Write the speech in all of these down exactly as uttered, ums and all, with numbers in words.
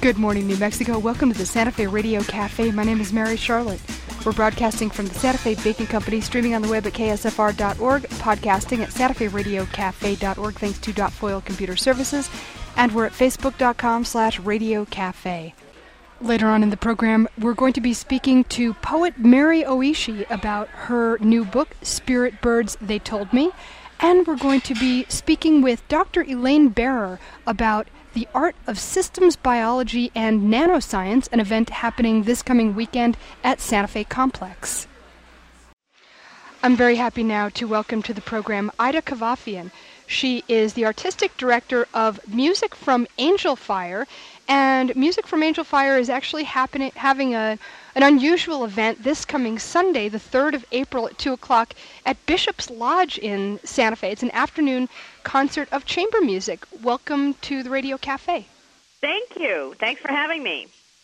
Good morning, New Mexico. Welcome to the Santa Fe Radio Cafe. My name is Mary Charlotte. We're broadcasting from the Santa Fe Baking Company, streaming on the web at K S F R dot org, podcasting at Santa Fe Radio Cafe dot org, thanks to Dot Foil Computer Services, and we're at Facebook dot com slash Radio Cafe. Later on in the program, we're going to be speaking to poet Mary Oishi about her new book, Spirit Birds, They Told Me, and we're going to be speaking with Doctor Elaine Bearer about the Art of Systems Biology and Nanoscience, an event happening this coming weekend at Santa Fe Complex. I'm very happy now to welcome to the program Ida Kavafian. She is the artistic director of Music from Angel Fire, and Music from Angel Fire is actually happening, having a, an unusual event this coming Sunday, the third of April at two o'clock at Bishop's Lodge in Santa Fe. It's an afternoon concert of chamber music. Welcome to the Radio Cafe. Thank you. Thanks for having me.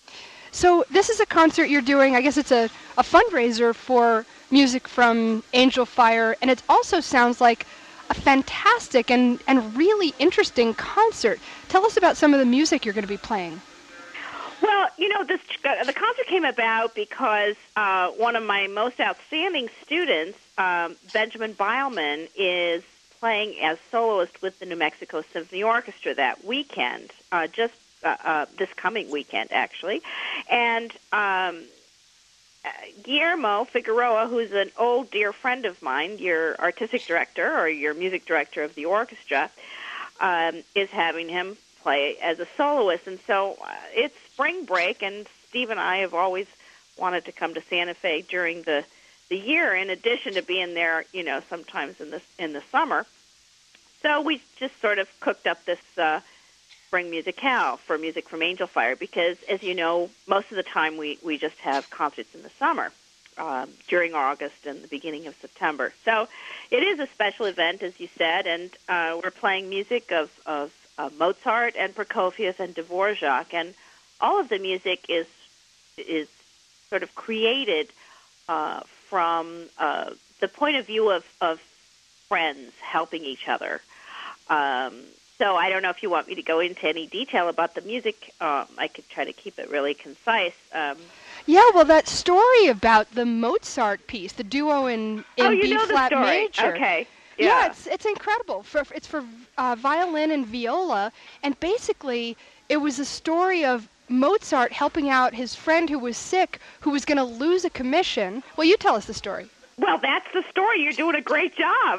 So this is a concert you're doing, I guess it's a, a fundraiser for Music from Angel Fire, and it also sounds like a fantastic and, and really interesting concert. Tell us about some of the music you're going to be playing. Well, you know, this uh, the concert came about because uh, one of my most outstanding students, um, Benjamin Beilman, is playing as soloist with the New Mexico Symphony Orchestra that weekend, uh, just uh, uh, this coming weekend, actually. And um, uh, Guillermo Figueroa, who's an old dear friend of mine, your artistic director or your music director of the orchestra, um, is having him play as a soloist. And so uh, it's spring break, and Steve and I have always wanted to come to Santa Fe during the, the year, in addition to being there, you know, sometimes in the, in the summer. So we just sort of cooked up this uh, spring musicale for Music from Angel Fire because, as you know, most of the time we, we just have concerts in the summer um, during August and the beginning of September. So it is a special event, as you said, and uh, we're playing music of, of uh, Mozart and Prokofiev and Dvorak, and all of the music is is sort of created uh, from uh, the point of view of, of friends helping each other. Um, so I don't know if you want me to go into any detail about the music. Um, I could try to keep it really concise. Um, yeah, well, that story about the Mozart piece, the duo in, in oh, you B know flat the story. major. Okay. Yeah. yeah, it's it's incredible. For it's for uh, violin and viola, and basically it was a story of Mozart helping out his friend who was sick, who was going to lose a commission. Well, you tell us the story. Well, that's the story. You're doing a great job.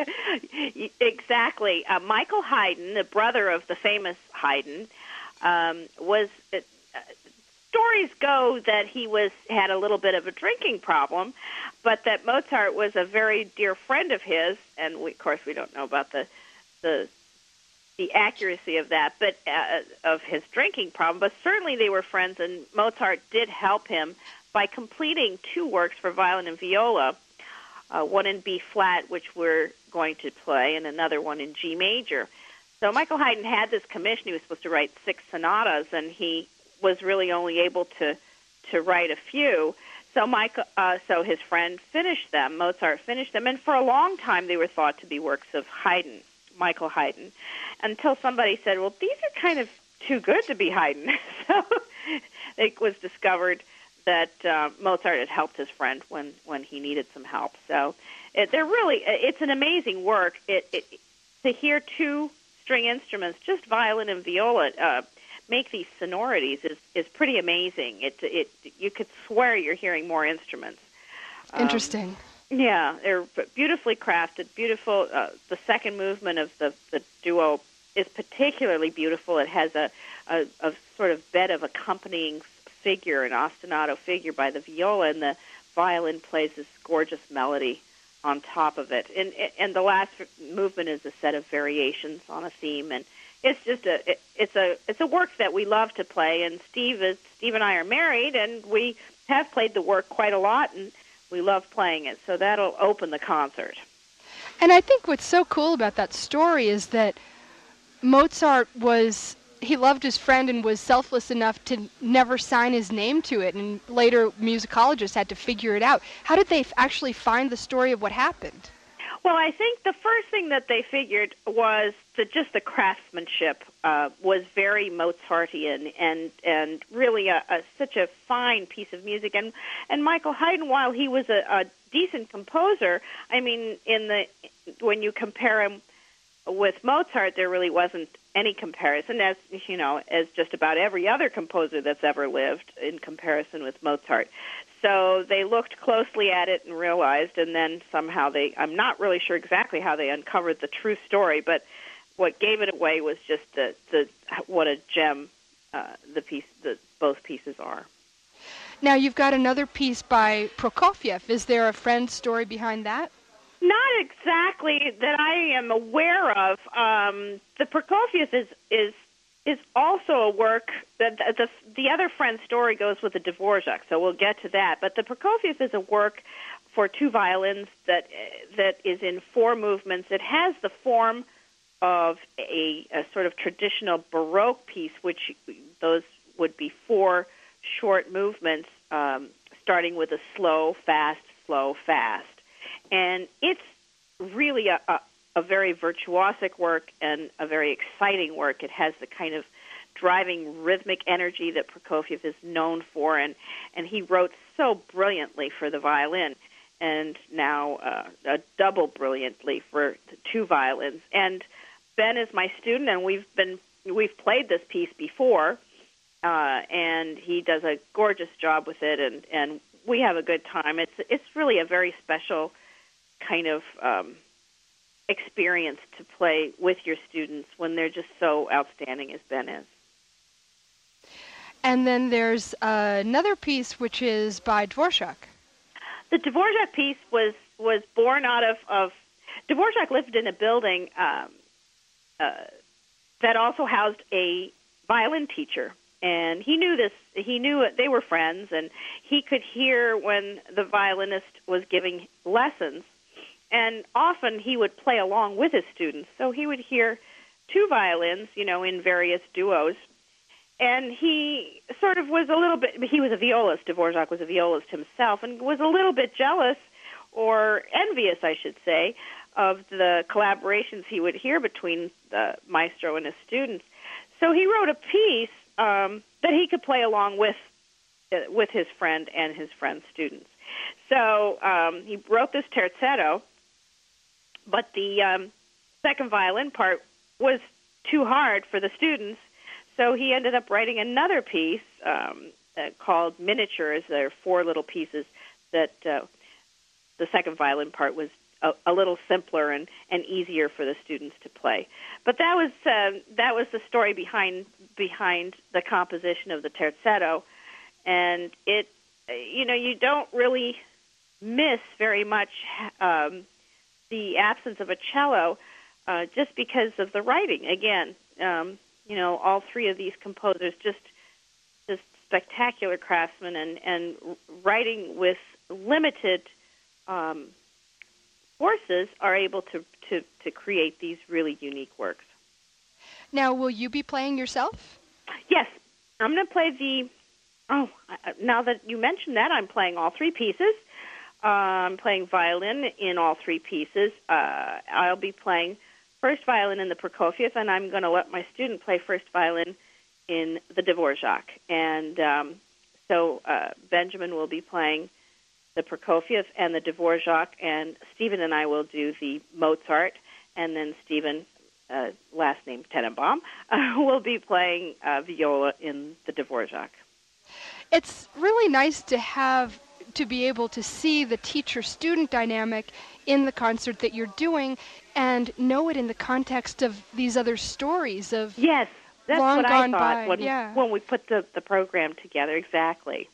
Exactly. Uh, Michael Haydn, the brother of the famous Haydn, um, was. Uh, stories go that he was had a little bit of a drinking problem, but that Mozart was a very dear friend of his, and we, of course we don't know about the the the accuracy of that, but uh, of his drinking problem. But certainly they were friends, and Mozart did help him by completing two works for violin and viola, uh, one in B flat, which we're going to play, and another one in G major. So Michael Haydn had this commission. He was supposed to write six sonatas, and he was really only able to to write a few. So Michael, uh, so his friend finished them. Mozart finished them, and for a long time they were thought to be works of Haydn, Michael Haydn, until somebody said, "Well, these are kind of too good to be Haydn." So it was discovered that uh, Mozart had helped his friend when, when he needed some help. So it, they're really, it's an amazing work. It, it, to hear two string instruments, just violin and viola, uh, make these sonorities is, is pretty amazing. It, it, you could swear you're hearing more instruments. Interesting. Um, yeah, they're beautifully crafted, beautiful. Uh, the second movement of the, the duo is particularly beautiful. It has a, a, a sort of bed of accompanying figure, an ostinato figure by the viola, and the violin plays this gorgeous melody on top of it. And and the last movement is a set of variations on a theme, and it's just a it, it's a it's a work that we love to play. And Steve is Steve and I are married, and we have played the work quite a lot, and we love playing it. So that'll open the concert. And I think what's so cool about that story is that Mozart was, he loved his friend and was selfless enough to never sign his name to it, and later musicologists had to figure it out. How did they f- actually find the story of what happened? Well, I think the first thing that they figured was that just the craftsmanship uh, was very Mozartian and and really a, a, such a fine piece of music. And and Michael Haydn, while he was a, a decent composer, I mean, in the when you compare him with Mozart, there really wasn't any comparison, as you know, as just about every other composer that's ever lived in comparison with Mozart. So they looked closely at it and realized, and then somehow they, I'm not really sure exactly how they uncovered the true story, but what gave it away was just the, the what a gem uh, the piece, the, both pieces are. Now you've got another piece by Prokofiev. Is there a friend story behind that? Not exactly that I am aware of. Um, the Prokofiev is is is also a work that the the other friend story goes with the Dvorak, so we'll get to that. But the Prokofiev is a work for two violins that that is in four movements. It has the form of a, a sort of traditional Baroque piece, which those would be four short movements, um, starting with a slow, fast, slow, fast. And it's really a, a, a very virtuosic work and a very exciting work. It has the kind of driving rhythmic energy that Prokofiev is known for, and, and he wrote so brilliantly for the violin, and now uh, uh, double brilliantly for the two violins. And Ben is my student, and we've been we've played this piece before, uh, and he does a gorgeous job with it, and, and we have a good time. It's it's really a very special kind of um, experience to play with your students when they're just so outstanding as Ben is. And then there's uh, another piece which is by Dvorak. The Dvorak piece was, was born out of, of Dvorak lived in a building um, uh, that also housed a violin teacher. And he knew this, he knew it, they were friends, and he could hear when the violinist was giving lessons. And often he would play along with his students. So he would hear two violins, you know, in various duos. And he sort of was a little bit, he was a violist, Dvorak was a violist himself, and was a little bit jealous, or envious, I should say, of the collaborations he would hear between the maestro and his students. So he wrote a piece um, that he could play along with uh, with his friend and his friend's students. So um, he wrote this terzetto, but the um, second violin part was too hard for the students, so he ended up writing another piece um, uh, called Miniatures. There are four little pieces that uh, the second violin part was a, a little simpler and, and easier for the students to play. But that was uh, that was the story behind behind the composition of the terzetto, and it, you know, you don't really miss very much um, the absence of a cello uh, just because of the writing. Again, um, you know, all three of these composers just just spectacular craftsmen, and, and writing with limited um, forces are able to, to, to create these really unique works. Now, will you be playing yourself? Yes. I'm going to play the, oh, now that you mentioned that, I'm playing all three pieces. Uh, I'm playing violin in all three pieces. Uh, I'll be playing first violin in the Prokofiev, and I'm going to let my student play first violin in the Dvorak. And um, so uh, Benjamin will be playing the Prokofiev and the Dvorak, and Stephen and I will do the Mozart, and then Stephen, uh, last name Tenenbaum, uh, will be playing uh, viola in the Dvorak. It's really nice to have to be able to see the teacher-student dynamic in the concert that you're doing and know it in the context of these other stories of yes, that's long what gone I thought by. when, yeah. when we put the, the program together, exactly.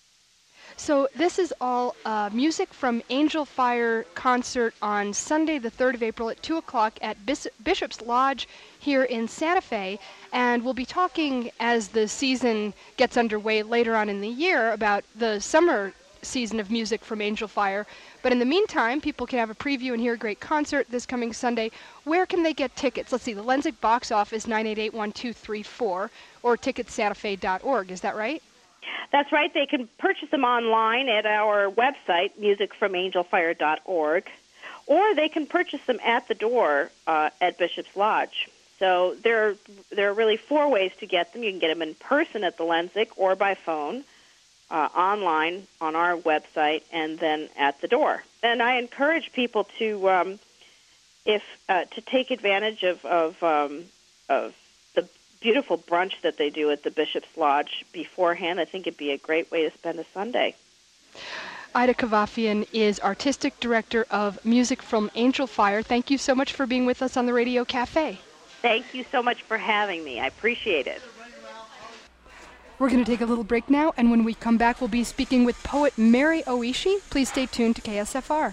So this is all uh, music from Angel Fire concert on Sunday, the third of April at two o'clock at Bis- Bishop's Lodge here in Santa Fe. And we'll be talking as the season gets underway later on in the year about the summer season of music from Angel Fire. But in the meantime, people can have a preview and hear a great concert this coming Sunday. Where can they get tickets? Let's see, the Lenzik box office, nine eight eight, one two three four, or tickets santa fe dot org. Is that right? That's right. They can purchase them online at our website, music from angel fire dot org, or they can purchase them at the door uh, at Bishop's Lodge. So there are, there are really four ways to get them. You can get them in person at the Lensick or by phone, uh, online on our website, and then at the door. And I encourage people to um, if uh, to take advantage of of, um, of the beautiful brunch that they do at the Bishop's Lodge beforehand. I think it'd be a great way to spend a Sunday. Ida Kavafian is Artistic Director of Music from Angel Fire. Thank you so much for being with us on the Radio Cafe. Thank you so much for having me. I appreciate it. We're going to take a little break now, and when we come back, we'll be speaking with poet Mary Oishi. Please stay tuned to K S F R.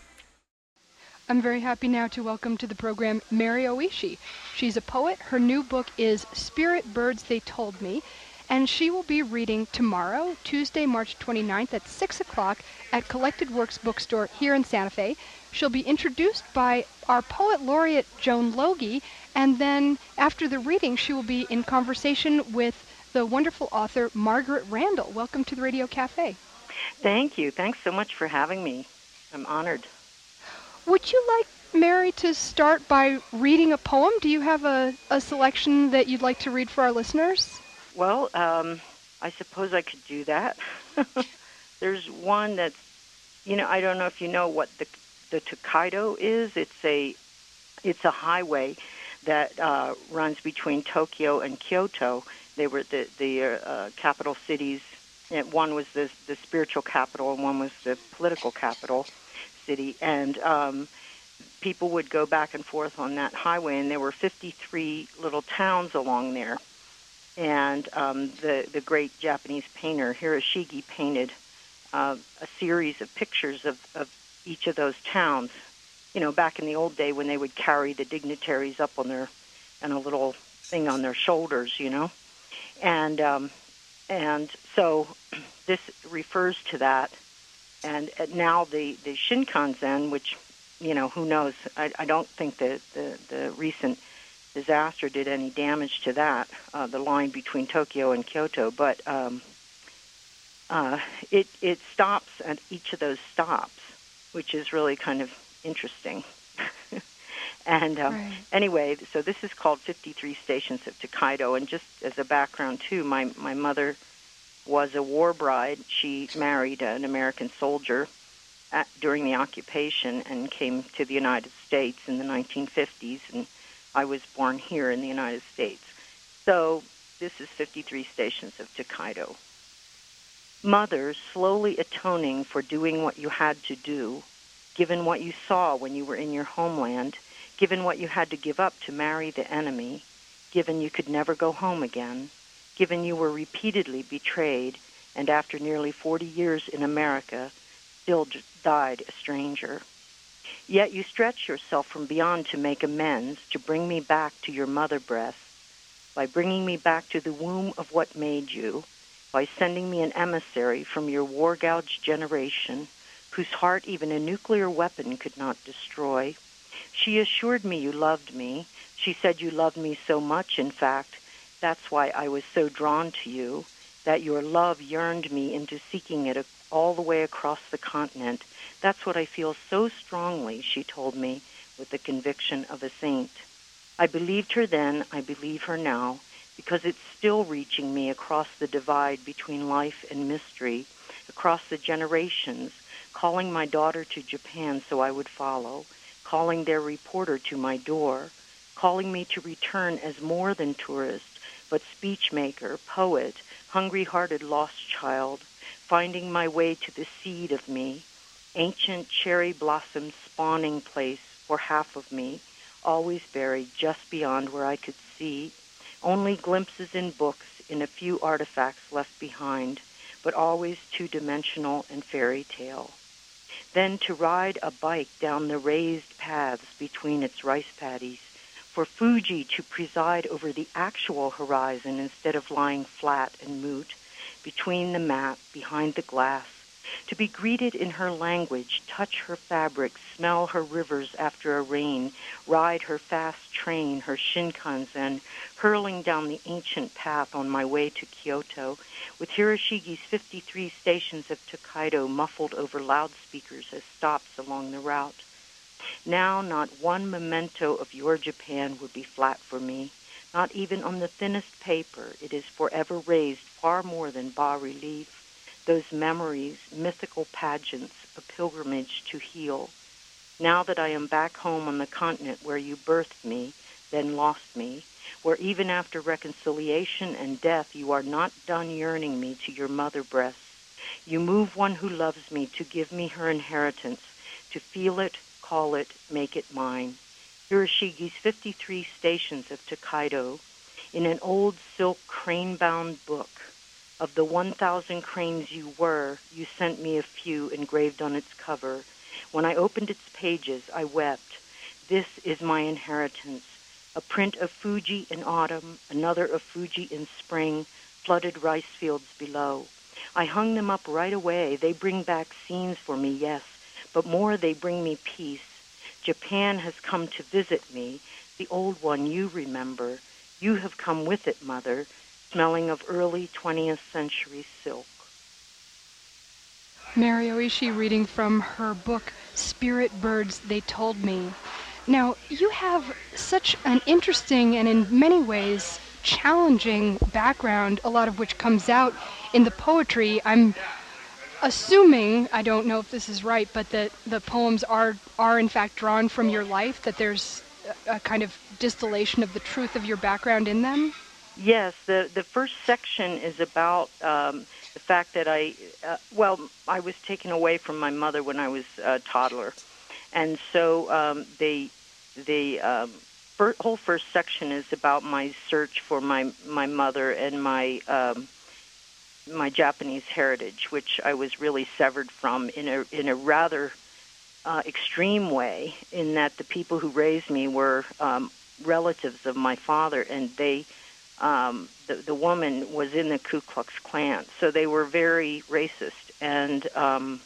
I'm very happy now to welcome to the program Mary Oishi. She's a poet. Her new book is Spirit Birds They Told Me, and she will be reading tomorrow, Tuesday, March twenty-ninth at six o'clock at Collected Works Bookstore here in Santa Fe. She'll be introduced by our poet laureate, Joan Logie, and then after the reading, she will be in conversation with the wonderful author, Margaret Randall. Welcome to the Radio Cafe. Thank you. Thanks so much for having me. I'm honored. Would you like, Mary, to start by reading a poem? Do you have a, a selection that you'd like to read for our listeners? Well, um, I suppose I could do that. There's one that's, you know, I don't know if you know what the the Tokaido is. It's a it's a highway that uh, runs between Tokyo and Kyoto. They were the the uh, capital cities. And one was the the spiritual capital, and one was the political capital city. And um, people would go back and forth on that highway, and there were fifty-three little towns along there. And um, the the great Japanese painter Hiroshige painted uh, a series of pictures of, of each of those towns. You know, back in the old day when they would carry the dignitaries up on their and a little thing on their shoulders, you know. And um, and so this refers to that. And now the, the Shinkansen, which, you know, who knows, I, I don't think that the, the recent disaster did any damage to that, uh, the line between Tokyo and Kyoto, but um, uh, it, it stops at each of those stops, which is really kind of interesting. And um, right. Anyway, so this is called fifty-three Stations of Tokaido. And just as a background, too, my, my mother was a war bride. She married an American soldier at, during the occupation and came to the United States in the nineteen fifties. And I was born here in the United States. So this is fifty-three Stations of Tokaido. Mother, slowly atoning for doing what you had to do, given what you saw when you were in your homeland, given what you had to give up to marry the enemy, given you could never go home again, given you were repeatedly betrayed, and after nearly forty years in America, still d- died a stranger. Yet you stretch yourself from beyond to make amends, to bring me back to your mother breast, by bringing me back to the womb of what made you, by sending me an emissary from your war-gouged generation, whose heart even a nuclear weapon could not destroy. She assured me you loved me. She said you loved me so much, in fact, that's why I was so drawn to you, that your love yearned me into seeking it all the way across the continent. That's what I feel so strongly, she told me, with the conviction of a saint. I believed her then, I believe her now, because it's still reaching me across the divide between life and mystery, across the generations, calling my daughter to Japan so I would follow, calling their reporter to my door, calling me to return as more than tourist, but speechmaker, poet, hungry-hearted lost child, finding my way to the seed of me, ancient cherry blossom spawning place for half of me, always buried just beyond where I could see, only glimpses in books, in a few artifacts left behind, but always two-dimensional and fairy tale. Then to ride a bike down the raised paths between its rice paddies, for Fuji to preside over the actual horizon instead of lying flat and mute, between the mat, behind the glass, to be greeted in her language, touch her fabric, smell her rivers after a rain, ride her fast train, her Shinkansen, hurling down the ancient path on my way to Kyoto, with Hiroshige's fifty-three Stations of Tokaido muffled over loudspeakers as stops along the route. Now not one memento of your Japan would be flat for me. Not even on the thinnest paper. It is forever raised far more than bas-relief. Those memories, mythical pageants, a pilgrimage to heal. Now that I am back home on the continent where you birthed me, then lost me, where even after reconciliation and death you are not done yearning me to your mother breasts. You move one who loves me to give me her inheritance, to feel it, call it, make it mine. Hiroshige's fifty-three Stations of Tokaido, in an old silk crane-bound book. Of the one thousand cranes you were, you sent me a few engraved on its cover. When I opened its pages, I wept. This is my inheritance. A print of Fuji in autumn, another of Fuji in spring, flooded rice fields below. I hung them up right away. They bring back scenes for me, yes, but more they bring me peace. Japan has come to visit me, the old one you remember. You have come with it, Mother, smelling of early twentieth century silk. Mary Oishi reading from her book, Spirit Birds They Told Me. Now, you have such an interesting and in many ways challenging background, a lot of which comes out in the poetry. I'm assuming, I don't know if this is right, but that the poems are, are in fact drawn from your life, that there's a, a kind of distillation of the truth of your background in them? Yes, the, the first section is about um, the fact that I, uh, well, I was taken away from my mother when I was a toddler. And so um, they, the um, fir- whole first section is about my search for my, my mother and my um, my Japanese heritage, which I was really severed from in a in a rather uh, extreme way, in that the people who raised me were um, relatives of my father, and they um, the the woman was in the Ku Klux Klan, so they were very racist. And um,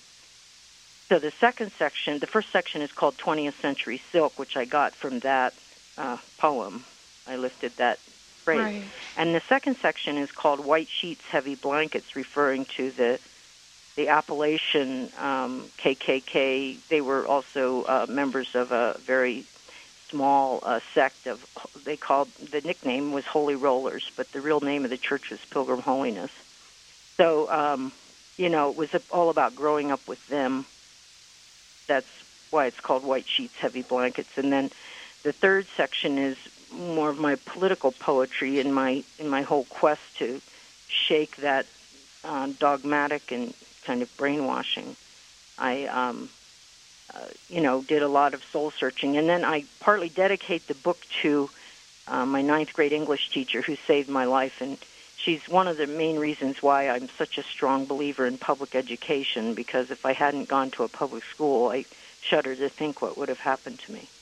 so the second section, the first section is called twentieth Century Silk, which I got from that uh, poem. I lifted that phrase. Right. And the second section is called White Sheets, Heavy Blankets, referring to the the Appalachian um, K K K. They were also uh, members of a very small uh, sect of, they called, the nickname was Holy Rollers, but the real name of the church was Pilgrim Holiness. So, um, you know, it was all about growing up with them. That's why it's called White Sheets, Heavy Blankets. And then the third section is more of my political poetry in my in my whole quest to shake that uh, dogmatic and kind of brainwashing. I, um, uh, you know, did a lot of soul searching, and then I partly dedicate the book to uh, my ninth grade English teacher who saved my life, and she's one of the main reasons why I'm such a strong believer in public education, because if I hadn't gone to a public school, I shudder to think what would have happened to me.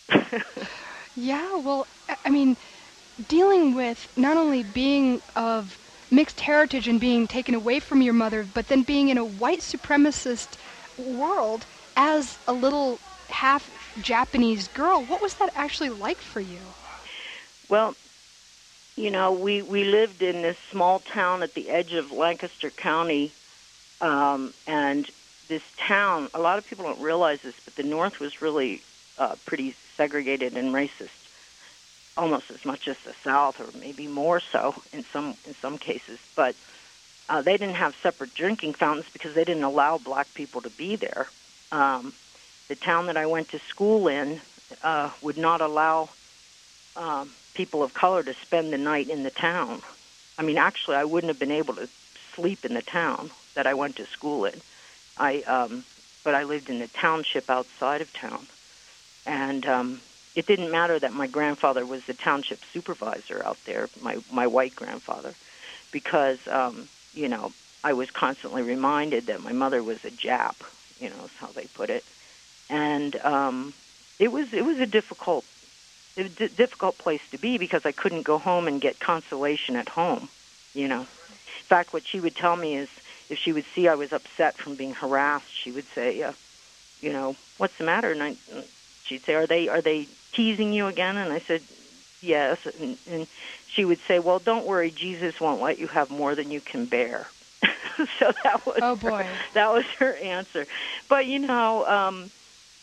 Yeah, well, I mean, dealing with not only being of mixed heritage and being taken away from your mother, but then being in a white supremacist world as a little half Japanese girl, what was that actually like for you? Well, you know, we, we lived in this small town at the edge of Lancaster County, um, and this town, a lot of people don't realize this, but the North was really uh, pretty segregated and racist, almost as much as the South, or maybe more so in some in some cases. But uh, they didn't have separate drinking fountains because they didn't allow black people to be there. Um, the town that I went to school in uh, would not allow um, people of color to spend the night in the town. I mean, actually, I wouldn't have been able to sleep in the town that I went to school in. I, um, but I lived in a township outside of town. And um, it didn't matter that my grandfather was the township supervisor out there, my, my white grandfather, because, um, you know, I was constantly reminded that my mother was a Jap, you know, is how they put it. And um, it was it was a difficult, it was a difficult place to be because I couldn't go home and get consolation at home, you know. In fact, what she would tell me is if she would see I was upset from being harassed, she would say, uh, you know, what's the matter? And I, she'd say, are they are they teasing you again? And I said, yes. And, and she would say, well, don't worry, Jesus won't let you have more than you can bear. So that was Oh, boy. Her, that was her answer. But, you know, um,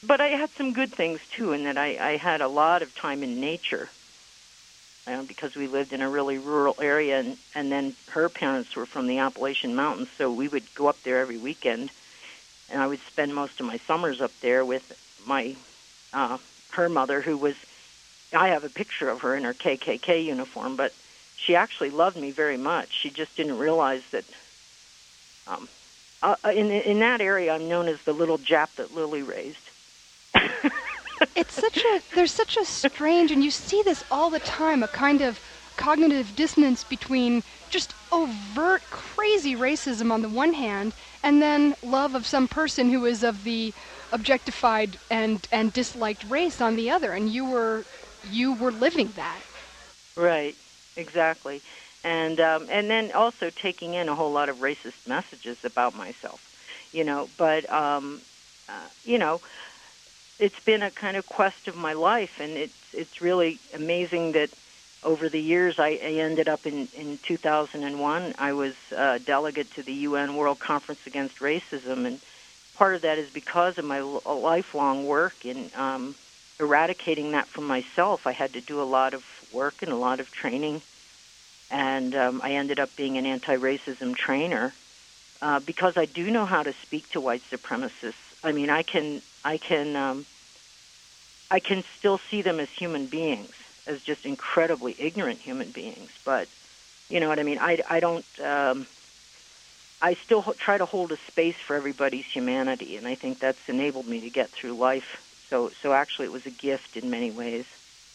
but I had some good things, too, in that I, I had a lot of time in nature. Uh, because we lived in a really rural area, and, and then her parents were from the Appalachian Mountains, so we would go up there every weekend, and I would spend most of my summers up there with my uh, her mother, who was, I have a picture of her in her K K K uniform, but she actually loved me very much. She just didn't realize that um, uh, in, in that area I'm known as the little Jap that Lily raised. It's such a, there's such a strange, and you see this all the time, a kind of cognitive dissonance between just overt, crazy racism on the one hand, and then love of some person who is of the objectified and, and disliked race on the other, and you were, you were living that. Right, exactly. And, um, and then also taking in a whole lot of racist messages about myself, you know, but, um, uh, you know, it's been a kind of quest of my life, and it's it's really amazing that over the years I, I ended up in, in two thousand one. I was a delegate to the U N World Conference Against Racism, and part of that is because of my lifelong work in um, eradicating that from myself. I had to do a lot of work and a lot of training, and um, I ended up being an anti-racism trainer uh, because I do know how to speak to white supremacists. I mean, I can, I can, um, I can still see them as human beings, as just incredibly ignorant human beings. But you know what I mean. I, I don't. Um, I still ho- try to hold a space for everybody's humanity, and I think that's enabled me to get through life. So, so actually, it was a gift in many ways.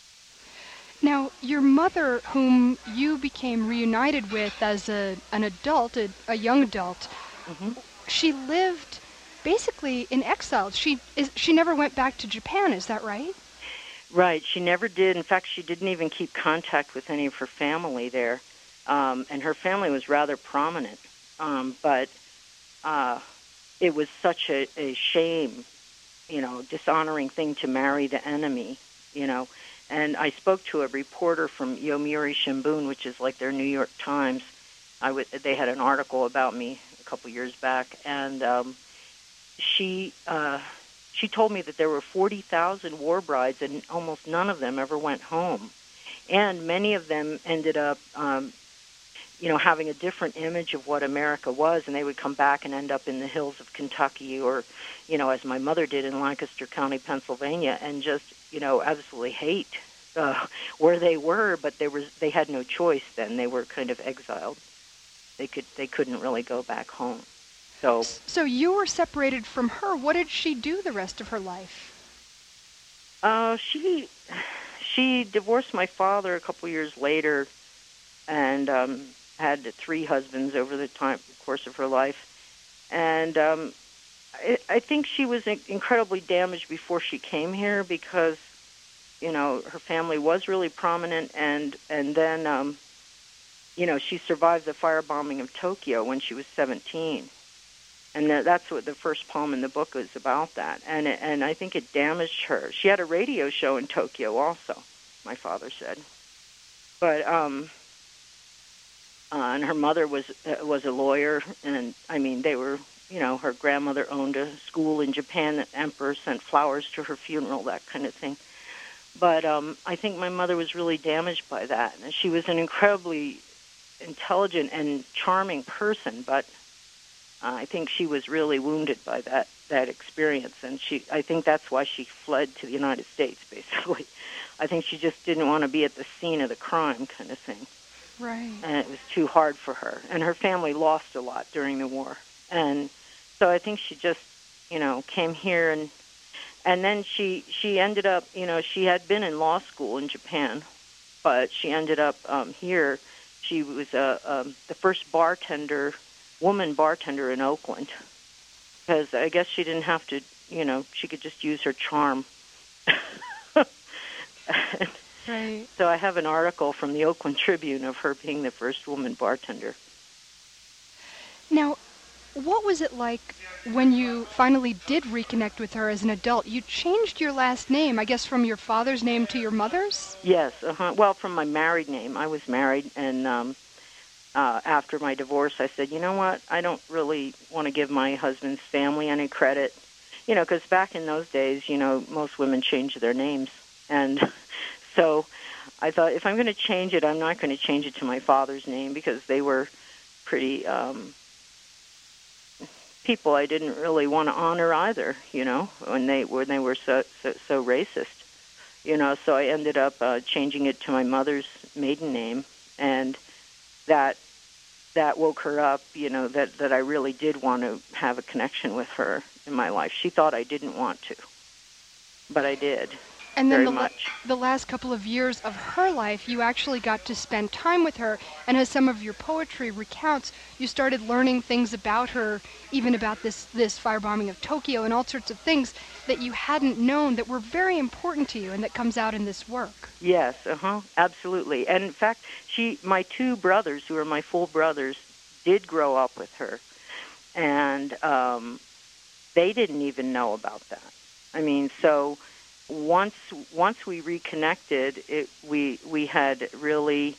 Now, your mother, whom you became reunited with as a an adult, a, a young adult, Mm-hmm. she lived basically in exile. She is. She never went back to Japan. Is that right? Right. She never did. In fact, she didn't even keep contact with any of her family there, um, and her family was rather prominent. Um, but uh, it was such a, a shame, you know, dishonoring thing to marry the enemy, you know. And I spoke to a reporter from Yomiuri Shimbun, which is like their New York Times. I w- they had an article about me a couple years back, and um, she uh, she told me that there were forty thousand war brides, and almost none of them ever went home. And many of them ended up, um, you know, having a different image of what America was, and they would come back and end up in the hills of Kentucky or, you know, as my mother did in Lancaster County, Pennsylvania, and just, you know, absolutely hate uh, where they were, but they were they had no choice then. They were kind of exiled. They could they couldn't really go back home. So, So you were separated from her. What did she do the rest of her life? uh, she she divorced my father a couple years later, and um, had three husbands over the time course of her life. And um, I, I think she was incredibly damaged before she came here because, you know, her family was really prominent, and and then, um, you know, she survived the firebombing of Tokyo when she was seventeen. And that's what the first poem in the book is about, that. And it, and I think it damaged her. She had a radio show in Tokyo also, my father said. But, um, uh, and her mother was uh, was a lawyer, and, I mean, they were, you know, her grandmother owned a school in Japan. The emperor sent flowers to her funeral, that kind of thing. But um, I think my mother was really damaged by that. And she was an incredibly intelligent and charming person, but Uh, I think she was really wounded by that, that experience, and she. I think that's why she fled to the United States, basically. I think she just didn't want to be at the scene of the crime kind of thing. Right. And it was too hard for her. And her family lost a lot during the war. And so I think she just, you know, came here, and and then she, she ended up, you know, she had been in law school in Japan, but she ended up um, here. She was uh, um, the first bartender woman bartender in Oakland, because I guess she didn't have to, you know, she could just use her charm. Right. So I have an article from the Oakland Tribune of her being the first woman bartender. Now, what was it like when you finally did reconnect with her as an adult? You changed your last name, I guess, from your father's name to your mother's? Yes, uh-huh. Well, from my married name. I was married, and um, Uh, after my divorce, I said, you know what, I don't really want to give my husband's family any credit. you know, because back in those days, you know, most women changed their names. And so I thought, if I'm going to change it, I'm not going to change it to my father's name, because they were pretty um, people I didn't really want to honor either, you know, when they when they were so so, so racist. You know, so I ended up uh, changing it to my mother's maiden name, and that that woke her up, you know, that, that I really did want to have a connection with her in my life. She thought I didn't want to, but I did. And then very the, much. La- the last couple of years of her life, you actually got to spend time with her, and as some of your poetry recounts, you started learning things about her, even about this, this firebombing of Tokyo and all sorts of things that you hadn't known that were very important to you and that comes out in this work. Yes, uh-huh, absolutely. And in fact, she, my two brothers, who are my full brothers, did grow up with her, and um, they didn't even know about that. I mean, so once once we reconnected, it, we we had really,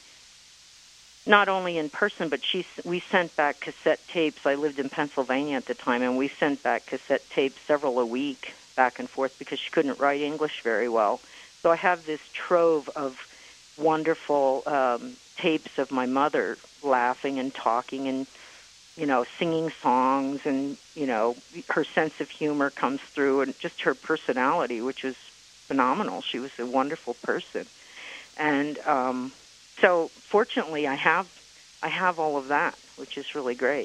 not only in person, but she we sent back cassette tapes. I lived in Pennsylvania at the time, and we sent back cassette tapes several a week back and forth, because she couldn't write English very well. So I have this trove of wonderful um, tapes of my mother laughing and talking and, you know, singing songs, and, you know, her sense of humor comes through, and just her personality, which was phenomenal. She was a wonderful person. And um, so fortunately I have I have all of that, which is really great.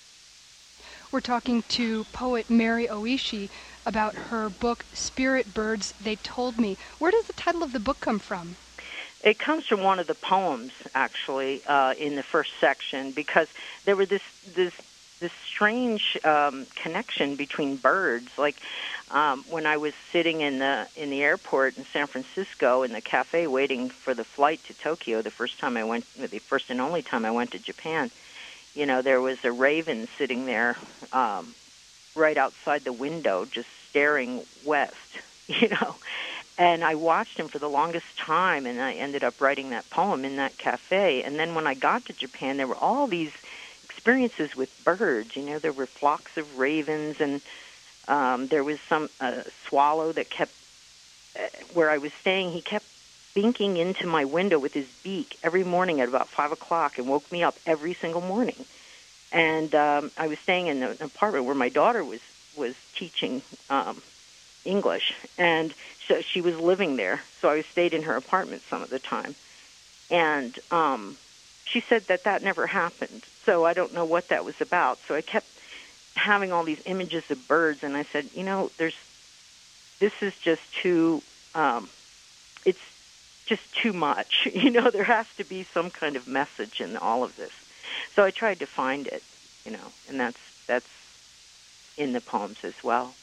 We're talking to poet Mary Oishi about her book, Spirit Birds, They Told Me. Where does the title of the book come from? It comes from one of the poems, actually, uh, in the first section, because there were this this this strange um, connection between birds. Like um, when I was sitting in the in the airport in San Francisco in the cafe waiting for the flight to Tokyo, the first time I went, the first and only time I went to Japan, you know, there was a raven sitting there um, right outside the window, just staring west, you know. And I watched him for the longest time, and I ended up writing that poem in that cafe. And then when I got to Japan, there were all these experiences with birds. You know, there were flocks of ravens, and um, there was some uh, swallow that kept, uh, where I was staying, he kept binking into my window with his beak every morning at about five o'clock and woke me up every single morning. And um, I was staying in an apartment where my daughter was, was teaching um, English, and so she was living there, so I stayed in her apartment some of the time. And um, she said that that never happened, so I don't know what that was about. So I kept having all these images of birds, and I said, you know, there's, this is just too, um, it's just too much. You know, there has to be some kind of message in all of this. So I tried to find it, you know, and that's that's in the poems as well.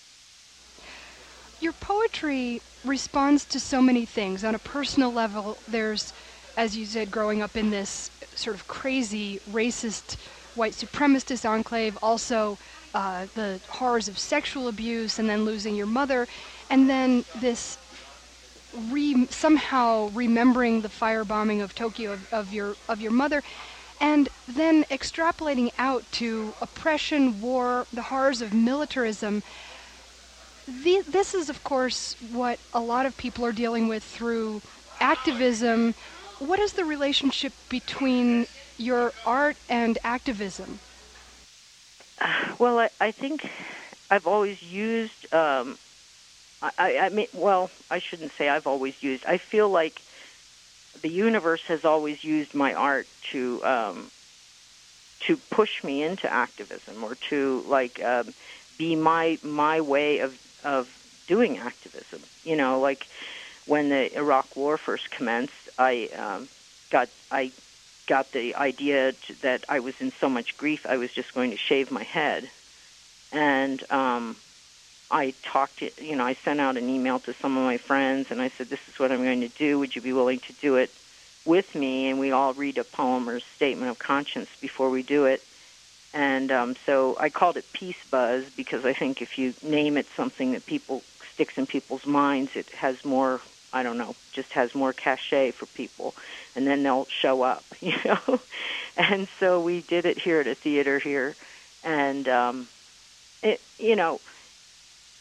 Your poetry responds to so many things. On a personal level, there's, as you said, growing up in this sort of crazy, racist, white supremacist enclave, also uh, the horrors of sexual abuse, and then losing your mother, and then this re- somehow remembering the firebombing of Tokyo of, of your of your mother, and then extrapolating out to oppression, war, the horrors of militarism. The, this is, of course, what a lot of people are dealing with through activism. What is the relationship between your art and activism? Uh, well, I, I think I've always used, um, I, I mean, well, I shouldn't say I've always used. I feel like the universe has always used my art to um, to push me into activism, or to, like, um, be my my way of of doing activism. You know, like when the Iraq War first commenced, I um, got I got the idea to, that I was in so much grief, I was just going to shave my head. And um, I talked to, you know, I sent out an email to some of my friends, and I said, this is what I'm going to do. Would you be willing to do it with me? And we all read a poem or a statement of conscience before we do it. And um, so I called it Peace Buzz, because I think if you name it something that people sticks in people's minds, it has more, I don't know, just has more cachet for people, and then they'll show up, you know. And so we did it here at a theater here, and um, it, you know,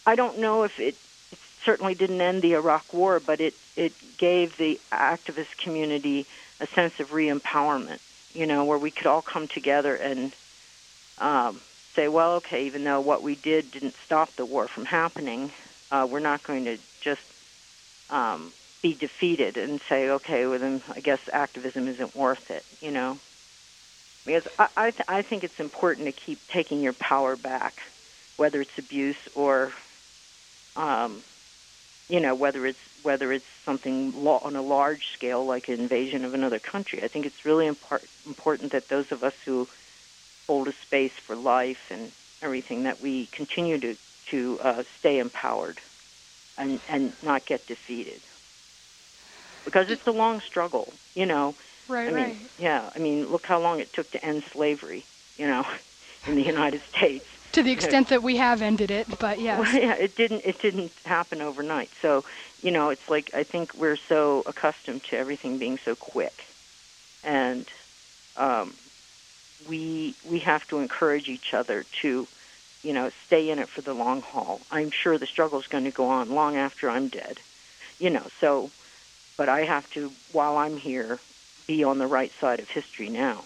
I don't know if it, it certainly didn't end the Iraq War, but it, it gave the activist community a sense of re-empowerment, you know, where we could all come together and um, say, well, okay, even though what we did didn't stop the war from happening, uh, we're not going to just um, be defeated and say, okay, well, then I guess activism isn't worth it, you know. Because I, I, th- I think it's important to keep taking your power back, whether it's abuse or, um, you know, whether it's whether it's something lo- on a large scale like an invasion of another country. I think it's really impar- important that those of us who hold a space for life and everything, that we continue to, to uh, stay empowered and, and not get defeated. Because it's a long struggle, you know. Right, I mean, right. yeah, I mean, look how long it took to end slavery, you know, in the United States. To the extent that we have ended it, but yes. Well, yeah, it didn't. It didn't happen overnight. So, you know, it's like I think we're so accustomed to everything being so quick, and um, we we have to encourage each other to, you know, stay in it for the long haul. I'm sure the struggle is going to go on long after I'm dead, you know. So, but I have to, while I'm here, be on the right side of history now.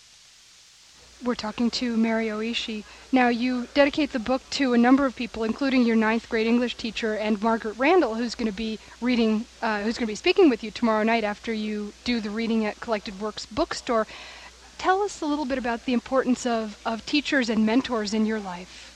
We're talking to Mary Oishi. Now, you dedicate the book to a number of people, including your ninth grade English teacher and Margaret Randall, who's going to be reading, uh, who's going to be speaking with you tomorrow night after you do the reading at Collected Works Bookstore. Tell us a little bit about the importance of, of teachers and mentors in your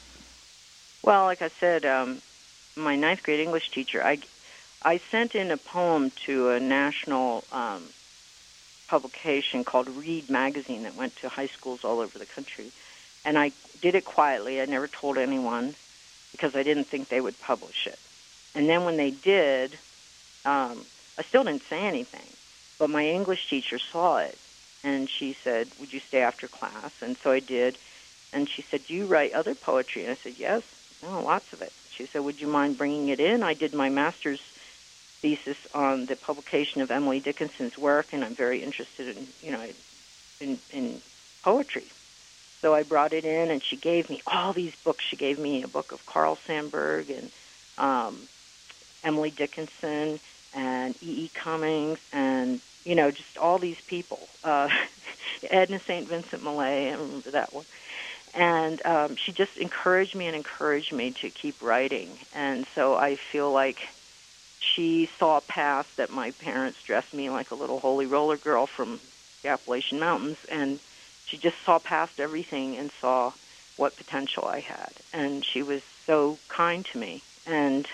life. Well, like I said, um, my ninth grade English teacher, I, I sent in a poem to a national um, publication called Read Magazine that went to high schools all over the country. And I did it quietly. I never told anyone because I didn't think they would publish it. And then when they did, um, I still didn't say anything. But my English teacher saw it, and she said, would you stay after class? And so I did. And she said, do you write other poetry? And I said, yes, oh, lots of it. She said, would you mind bringing it in? I did my master's thesis on the publication of Emily Dickinson's work, and I'm very interested in, you know, in, in poetry. So I brought it in, and she gave me all these books. She gave me a book of Carl Sandburg and um, Emily Dickinson and E E. Cummings and, you know, just all these people. Uh, Edna Saint Vincent Millay, I remember that one. And um, she just encouraged me and encouraged me to keep writing. And so I feel like she saw past that my parents dressed me like a little holy roller girl from the Appalachian Mountains, and she just saw past everything and saw what potential I had. And she was so kind to me and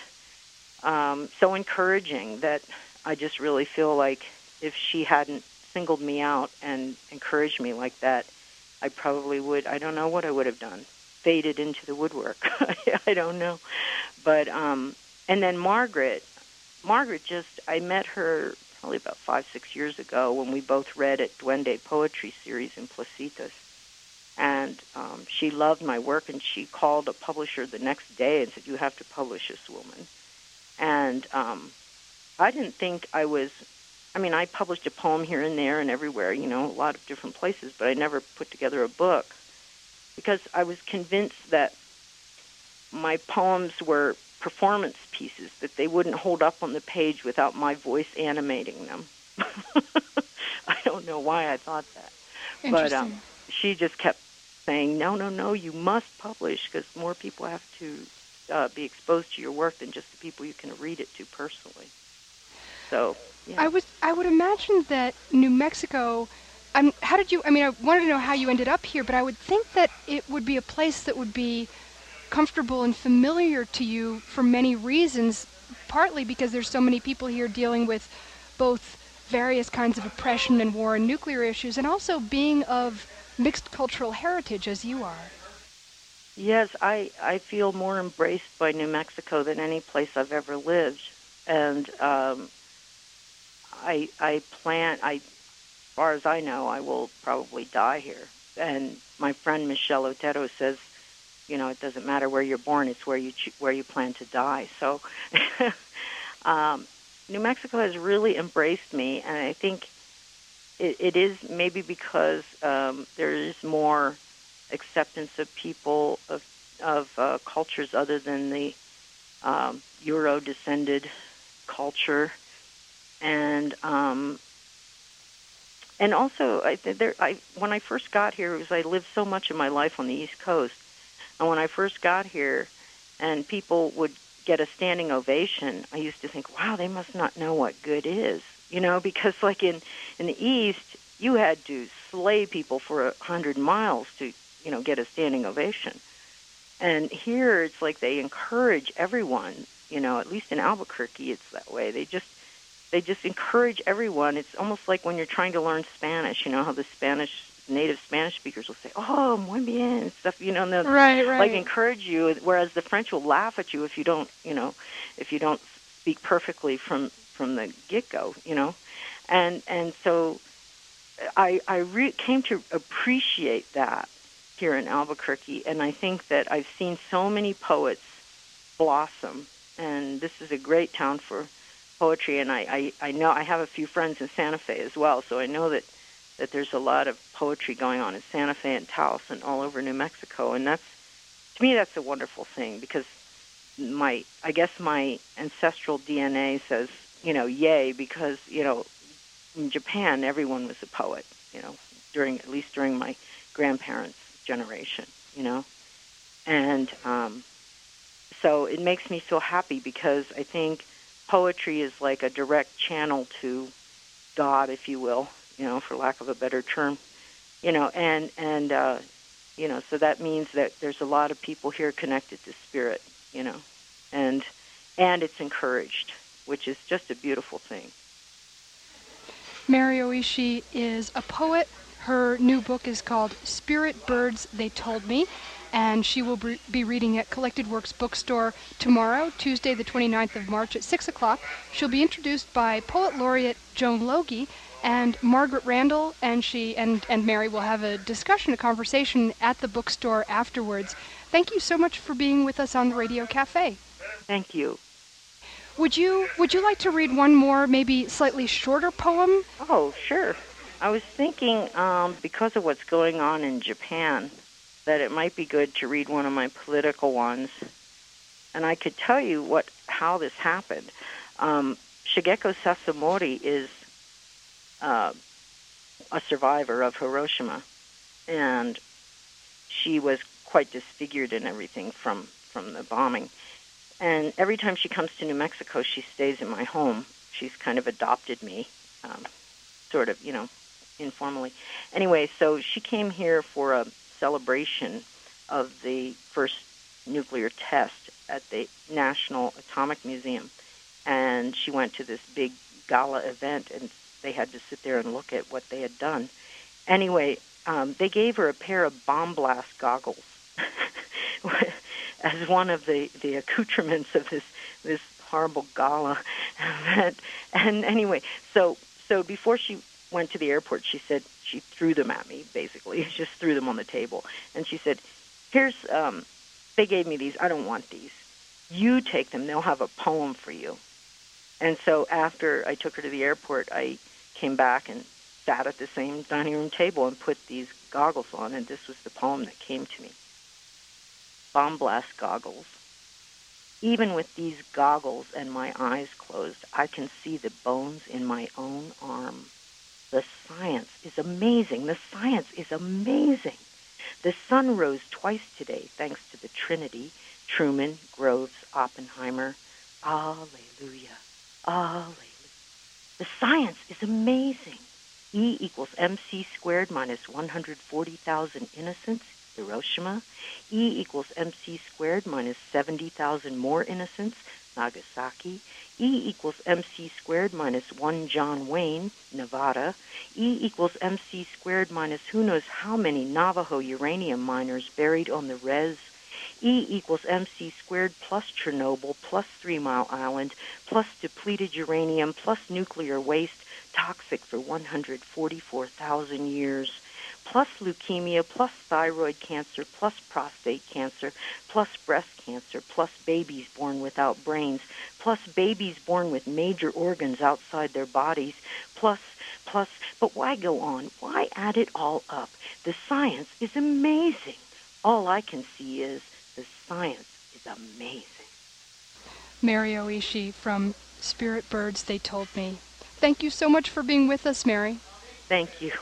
um, so encouraging that I just really feel like if she hadn't singled me out and encouraged me like that, I probably would, I don't know what I would have done, faded into the woodwork. I don't know. But, um, and then Margaret, Margaret just, I met her probably about five, six years ago when we both read at Duende Poetry Series in Placitas. And um, she loved my work, and she called a publisher the next day and said, you have to publish this woman. And um, I didn't think I was, I mean, I published a poem here and there and everywhere, you know, a lot of different places, but I never put together a book because I was convinced that my poems were performance pieces, that they wouldn't hold up on the page without my voice animating them. I don't know why I thought that. But um, she just kept saying, no, no, no, you must publish because more people have to uh, be exposed to your work than just the people you can read it to personally. So, yeah. I was, I would imagine that New Mexico, um, how did you, I mean, I wanted to know how you ended up here, but I would think that it would be a place that would be comfortable and familiar to you for many reasons, partly because there's so many people here dealing with both various kinds of oppression and war and nuclear issues, and also being of mixed cultural heritage as you are. Yes, I, I feel more embraced by New Mexico than any place I've ever lived. And um, I, I plan, I, as far as I know, I will probably die here. And my friend Michelle Otero says, you know, it doesn't matter where you're born, it's where you ch- where you plan to die. So um, New Mexico has really embraced me, and I think it, it is maybe because um, there is more acceptance of people, of, of uh, cultures other than the um, Euro-descended culture, and um, and also I, there, I, when I first got here, it was I lived so much of my life on the East Coast, and when I first got here, and people would get a standing ovation, I used to think, wow, they must not know what good is, you know, because like in in the East, you had to slay people for a hundred miles to, you know, get a standing ovation. And here it's like they encourage everyone, you know, at least in Albuquerque it's that way. They just they just encourage everyone. It's almost like when you're trying to learn Spanish, you know, how the Spanish native Spanish speakers will say, "Oh, muy bien," and stuff, you know, and they'll Right, right. like encourage you, whereas the French will laugh at you if you don't, you know, if you don't speak perfectly from from the get-go, you know. And and so I I re- came to appreciate that here in Albuquerque, and I think that I've seen so many poets blossom, and this is a great town for poetry, and I, I, I know I have a few friends in Santa Fe as well, so I know that, that there's a lot of poetry going on in Santa Fe and Taos and all over New Mexico, and that's, to me, that's a wonderful thing, because my, I guess my ancestral D N A says, you know, yay, because, you know, in Japan, everyone was a poet, you know, during, at least during my grandparents' generation, you know, and um, so it makes me feel happy because I think poetry is like a direct channel to God, if you will, you know, for lack of a better term, you know, and, and uh, you know, so that means that there's a lot of people here connected to spirit, you know, and and it's encouraged, which is just a beautiful thing. Mary Oishi is a poet. Her new book is called Spirit Birds They Told Me, and she will be reading at Collected Works Bookstore tomorrow, Tuesday the twenty-ninth of March at six o'clock. She'll be introduced by Poet Laureate Joan Logie and Margaret Randall, and she and, and Mary will have a discussion, a conversation at the bookstore afterwards. Thank you so much for being with us on the Radio Cafe. Thank you. Would you would you like to read one more, maybe slightly shorter poem? Oh, sure. I was thinking, um, because of what's going on in Japan, that it might be good to read one of my political ones. And I could tell you what how this happened. Um, Shigeko Sasomori is uh, a survivor of Hiroshima, and she was quite disfigured and everything from, from the bombing. And every time she comes to New Mexico, she stays in my home. She's kind of adopted me, um, sort of, you know, informally. Anyway, so she came here for a celebration of the first nuclear test at the National Atomic Museum. And she went to this big gala event, and they had to sit there and look at what they had done. Anyway, um, they gave her a pair of bomb blast goggles as one of the, the accoutrements of this this horrible gala event. And anyway, so so before she went to the airport, she said she threw them at me, basically. She just threw them on the table. And she said, here's, um, they gave me these. I don't want these. You take them. They'll have a poem for you. And so after I took her to the airport, I came back and sat at the same dining room table and put these goggles on, and this was the poem that came to me. Bomb blast goggles. Even with these goggles and my eyes closed, I can see the bones in my own arm. The science is amazing. The science is amazing. The sun rose twice today, thanks to the Trinity, Truman, Groves, Oppenheimer. Alleluia. Alleluia. The science is amazing. E equals mc squared minus one hundred forty thousand innocents, Hiroshima. E equals mc squared minus seventy thousand more innocents, Nagasaki. E equals mc squared minus one John Wayne, Nevada. E equals mc squared minus who knows how many Navajo uranium miners buried on the res. E equals mc squared plus Chernobyl plus Three Mile Island plus depleted uranium plus nuclear waste toxic for one hundred forty-four thousand years, plus leukemia, plus thyroid cancer, plus prostate cancer, plus breast cancer, plus babies born without brains, plus babies born with major organs outside their bodies, plus, plus, but why go on? Why add it all up? The science is amazing. All I can see is the science is amazing. Mary Oishi from Spirit Birds, They Told Me. Thank you so much for being with us, Mary. Thank you.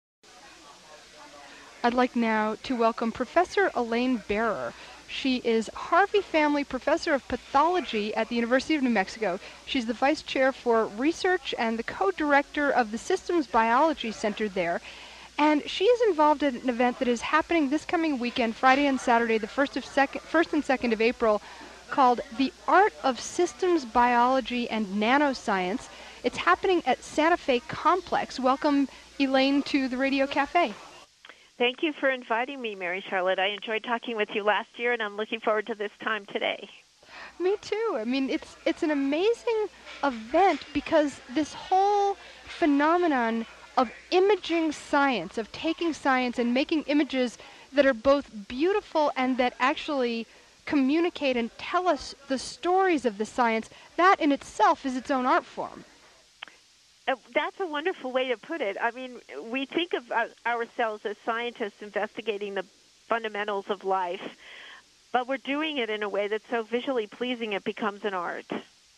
I'd like now to welcome Professor Elaine Barer. She is Harvey Family Professor of Pathology at the University of New Mexico. She's the Vice Chair for Research and the Co-Director of the Systems Biology Center there. And she is involved in an event that is happening this coming weekend, Friday and Saturday, the first, of second, first and second of April, called The Art of Systems Biology and Nanoscience. It's happening at Santa Fe Complex. Welcome, Elaine, to the Radio Cafe. Thank you for inviting me, Mary Charlotte. I enjoyed talking with you last year, and I'm looking forward to this time today. Me too. I mean, it's it's an amazing event because this whole phenomenon of imaging science, of taking science and making images that are both beautiful and that actually communicate and tell us the stories of the science, that in itself is its own art form. Uh, that's a wonderful way to put it. I mean, we think of uh, ourselves as scientists investigating the fundamentals of life, but we're doing it in a way that's so visually pleasing it becomes an art.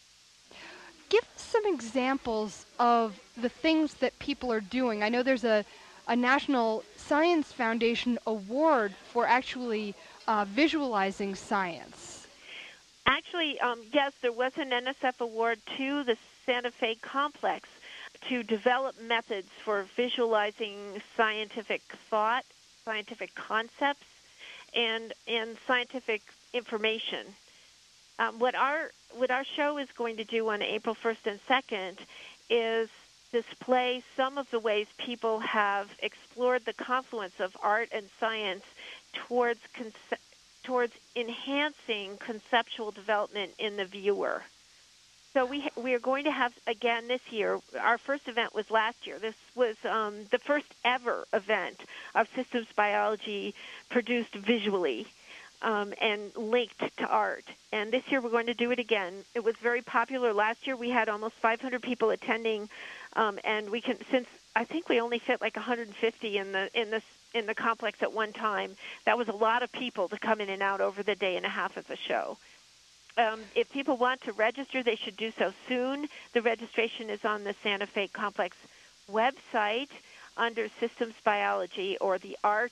Give us some examples of the things that people are doing. I know there's a, a National Science Foundation award for actually uh, visualizing science. Actually, um, yes, there was an N S F award to the Santa Fe Complex to develop methods for visualizing scientific thought, scientific concepts, and and scientific information. Um, what our what our show is going to do on April first and second is display some of the ways people have explored the confluence of art and science towards conce- towards enhancing conceptual development in the viewer. So we we are going to have, again this year, our first event was last year. This was um, the first ever event of systems biology produced visually um, and linked to art. And this year we're going to do it again. It was very popular. Last year we had almost five hundred people attending, um, and we can, since I think we only fit like one hundred fifty in the in the in the complex at one time, that was a lot of people to come in and out over the day and a half of the show. Um, if people want to register, they should do so soon. The registration is on the Santa Fe Complex website under Systems Biology, or the Art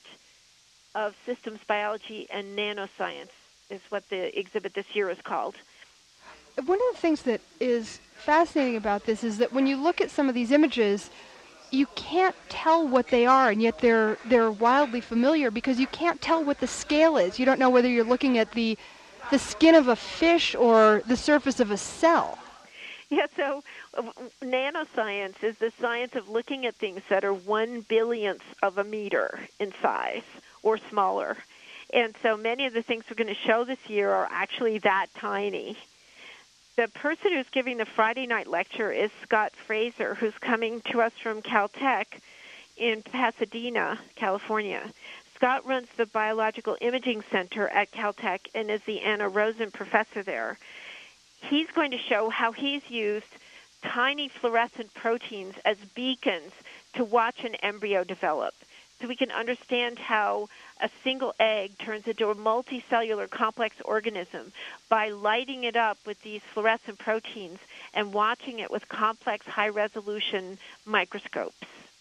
of Systems Biology and Nanoscience is what the exhibit this year is called. One of the things that is fascinating about this is that when you look at some of these images, you can't tell what they are, and yet they're they're wildly familiar because you can't tell what the scale is. You don't know whether you're looking at the the skin of a fish or the surface of a cell. Yeah, so uh, nanoscience is the science of looking at things that are one billionth of a meter in size or smaller. And so many of the things we're going to show this year are actually that tiny. The person who's giving the Friday night lecture is Scott Fraser, who's coming to us from Caltech in Pasadena, California. Scott runs the Biological Imaging Center at Caltech and is the Anna Rosen professor there. He's going to show how he's used tiny fluorescent proteins as beacons to watch an embryo develop. So we can understand how a single egg turns into a multicellular complex organism by lighting it up with these fluorescent proteins and watching it with complex high-resolution microscopes.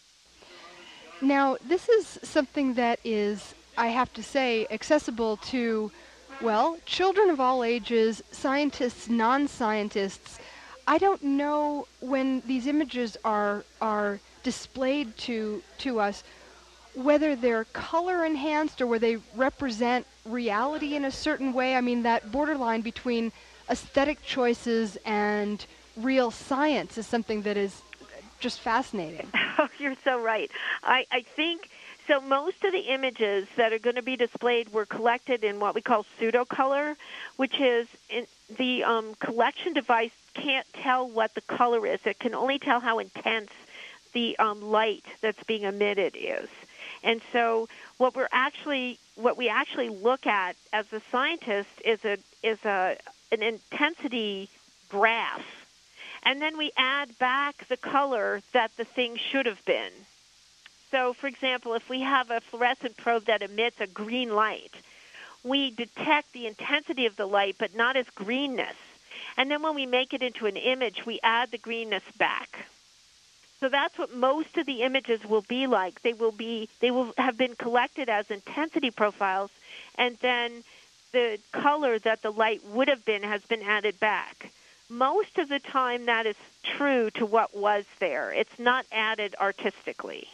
Now, this is something that is, I have to say, accessible to, well, children of all ages, scientists, non-scientists. I don't know when these images are are displayed to to us whether they're color enhanced or whether they represent reality in a certain way. I mean, that borderline between aesthetic choices and real science is something that is just fascinating. Oh, you're so right. I, I think, so most of the images that are going to be displayed were collected in what we call pseudocolor, which is in the um, collection device can't tell what the color is. It can only tell how intense the um, light that's being emitted is. And so what we're actually, what we actually look at as a scientist is a is a an intensity graph. And then we add back the color that the thing should have been. So, for example, if we have a fluorescent probe that emits a green light, we detect the intensity of the light, but not as greenness. And then when we make it into an image, we add the greenness back. So that's what most of the images will be like. They will be, they will have been collected as intensity profiles, and then the color that the light would have been has been added back. Most of the time that is true to what was there. It's not added artistically.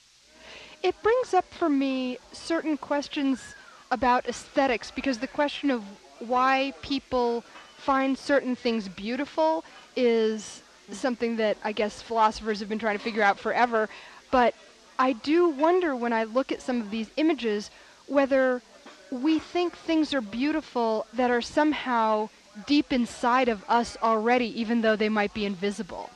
It brings up for me certain questions about aesthetics, because the question of why people find certain things beautiful is something that I guess philosophers have been trying to figure out forever. But I do wonder when I look at some of these images whether we think things are beautiful that are somehow deep inside of us already, even though they might be invisible.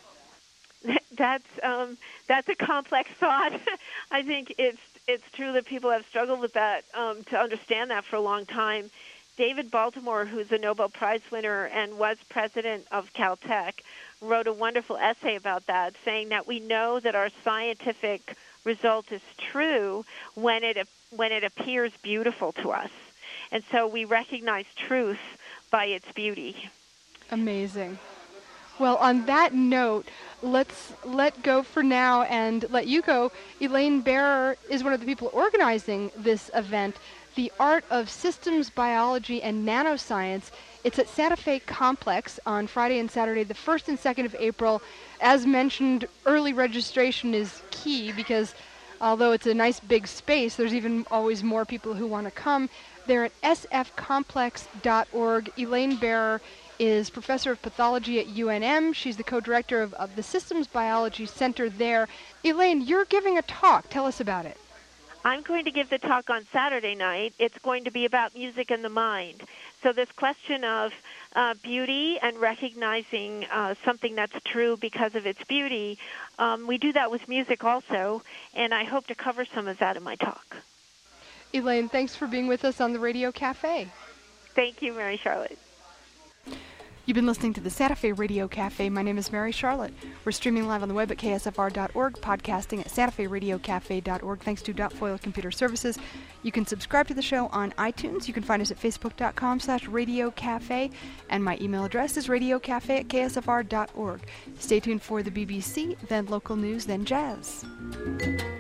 That's um, that's a complex thought. I think it's it's true that people have struggled with that um, to understand that for a long time. David Baltimore, who's a Nobel Prize winner and was president of Caltech, wrote a wonderful essay about that, saying that we know that our scientific result is true when it when it appears beautiful to us, and so we recognize truth by its beauty. Amazing. Well, on that note, let's let go for now and let you go. Elaine Barer is one of the people organizing this event, The Art of Systems Biology and Nanoscience. It's at Santa Fe Complex on Friday and Saturday, the first and second of April. As mentioned, early registration is key because although it's a nice big space, there's even always more people who want to come. They're at s f complex dot org. Elaine Barer is professor of pathology at U N M. She's the co-director of, of the Systems Biology Center there. Elaine, you're giving a talk. Tell us about it. I'm going to give the talk on Saturday night. It's going to be about music and the mind. So this question of uh, beauty and recognizing uh, something that's true because of its beauty, um, we do that with music also, and I hope to cover some of that in my talk. Elaine, thanks for being with us on the Radio Cafe. Thank you, Mary Charlotte. You've been listening to the Santa Fe Radio Cafe. My name is Mary Charlotte. We're streaming live on the web at k s f r dot org, podcasting at santa fe radio cafe dot org, thanks to Dotfoil Computer Services. You can subscribe to the show on iTunes. You can find us at facebook dot com slash radio cafe, and my email address is radiocafe at k s f r dot org. Stay tuned for the B B C, then local news, then jazz.